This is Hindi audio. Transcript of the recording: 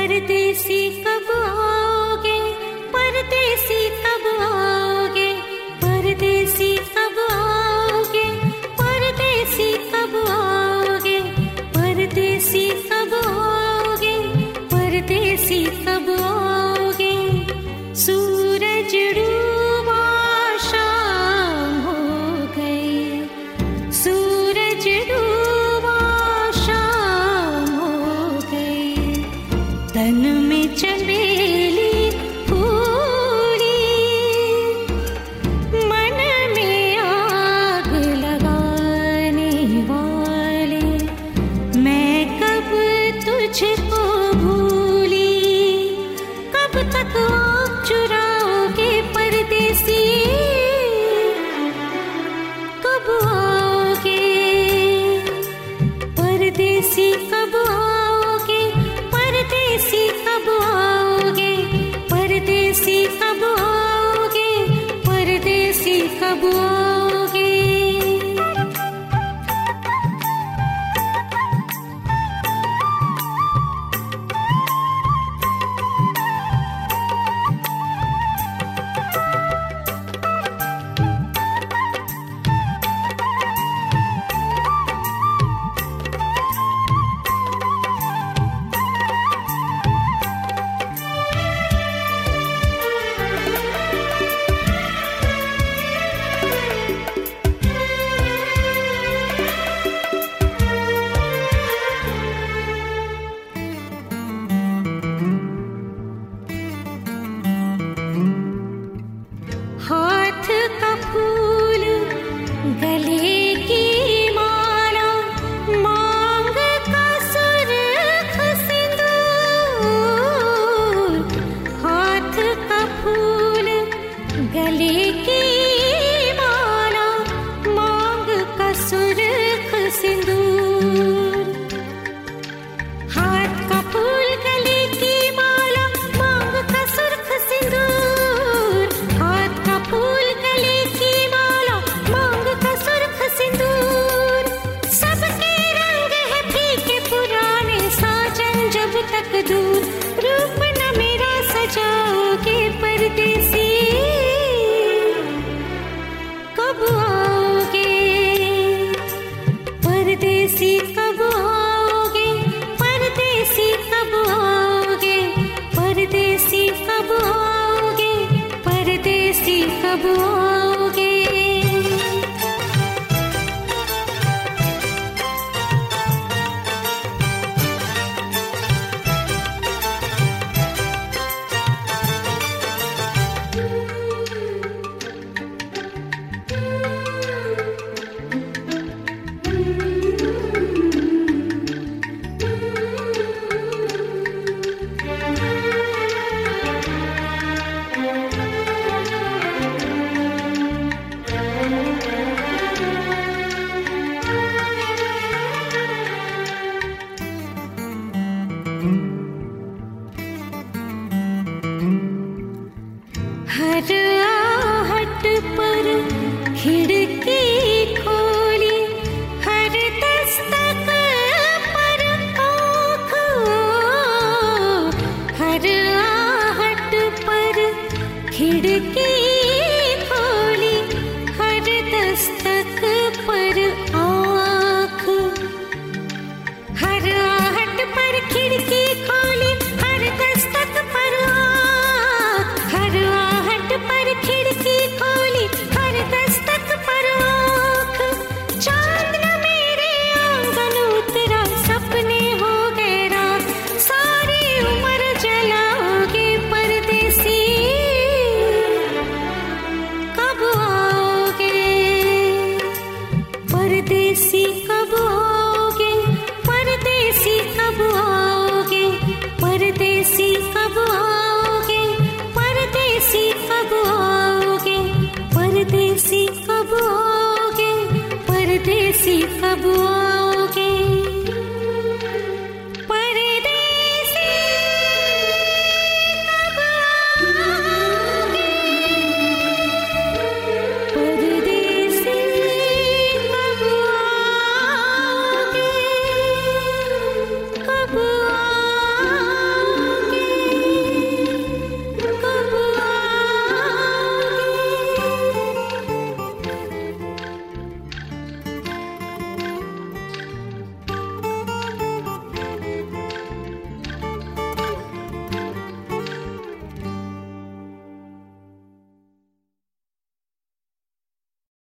परदेसी कब आओगे, परदेसी कब आओगे, परदेसी कब आओगे, परदेसी कब आओगे, परदेसी कब आओगे, परदेसी कब आओगे। सूरज डूबा शाम हो गई, सूरज डूबा शाम हो गई। तन में चमेली फूली, मन में आग लगाने वाले, मैं कब तुझको भूली। कब तक आँख चुराओगे परदेसी, कब आओगे, परदेसी कब आओगे, परदेसी कब आओगे, परदेसी कब आओगे, परदेसी कब आओगे। हाथ का फूल, गले की माला, मांग का सुर्ख सिंदूर। हाथ का फूल, गले की माला, मांग का सुर्ख सिंदूर। हाथ का फूल, गले की माला, मांग का सुर्ख सिंदूर। हाथ का फूल, गले की माला, मांग का सुर्ख सिंदूर। सबके रंग है फीके पुराने, साजन जब तक दूर। रूप न मेरा सजाओगे परदेसी, कब आओगे, परदेसी कब आओगे, परदेसी कब आओगे, परदेसी कब आओगे, परदेसी कब आओगे। हर